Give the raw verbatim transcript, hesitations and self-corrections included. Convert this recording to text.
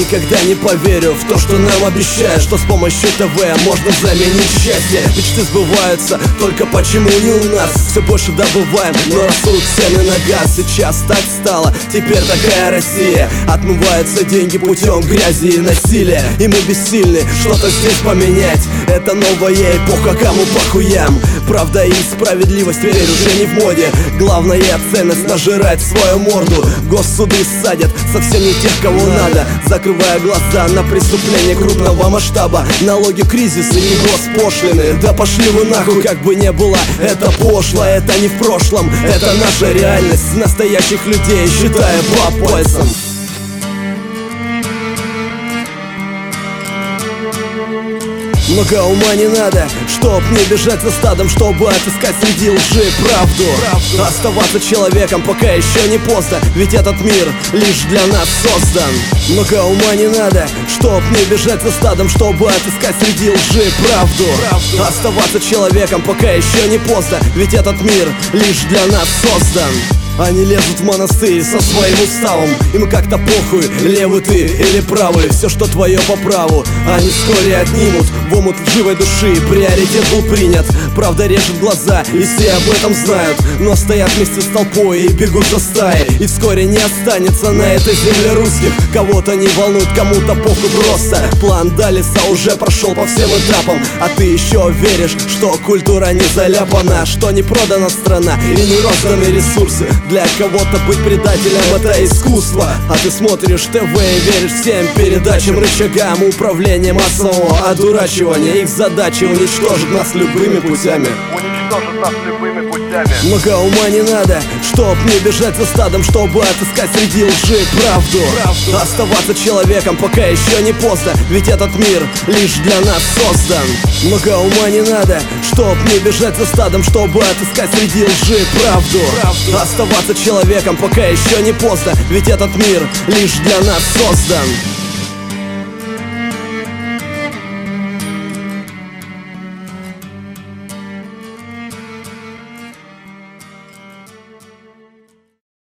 никогда не поверю в то, что нам обещают, что с помощью ТВ можно заменить счастье. Мечты сбываются, только почему не у нас? Все больше добываем, но растут цены на газ. Сейчас так стало, теперь такая Россия. Отмываются деньги путем грязи и насилия, и мы бессильны что-то здесь поменять. Это новая эпоха, кому по хуям. Правда и справедливость теперь уже не в моде. Главная ценность — нажирать свою морду. Госсуды садят совсем не тех, кого надо, закрывая глаза на преступления крупного масштаба. Налоги, кризисы и госпошлины. Да пошли вы нахуй, как бы не было это пошло. Это не в прошлом, это наша реальность. Настоящих людей считая по пальцам. Много ума не надо, чтоб не бежать за стадом, чтобы отыскать среди лжи правду. Оставаться человеком, пока еще не поздно, ведь этот мир лишь для нас создан. Много ума не надо, чтоб не бежать за стадом, чтобы отыскать среди лжи правду. Оставаться человеком, пока еще не поздно, ведь этот мир лишь для нас создан. Они лезут в монастырь со своим уставом, им как-то похуй, левый ты или правый. Все, что твое по праву, они вскоре отнимут. В омут лживой души приоритет был принят. Правда режет глаза, и все об этом знают, но стоят вместе с толпой и бегут за стаей. И вскоре не останется на этой земле русских. Кого-то не волнует, кому-то похуй просто. План Даллеса уже прошел по всем этапам, а ты еще веришь, что культура не заляпана, что не продана страна и не розданы ресурсы. Для кого-то быть предателем — это искусство, а ты смотришь ТВ и веришь всем передачам, рычагам управления массового одурачивания. Их задача — уничтожить нас любыми путями. Уничтожить нас любыми путями. Много ума не надо, чтоб не бежать за стадом, чтобы отыскать среди лжи правду. правду. Оставаться человеком, пока еще не поздно, ведь этот мир лишь для нас создан. Много ума не надо, чтоб не бежать за стадом, чтобы отыскать среди лжи правду. правду. Оставаться человеком, пока еще не поздно, ведь этот мир лишь для нас создан.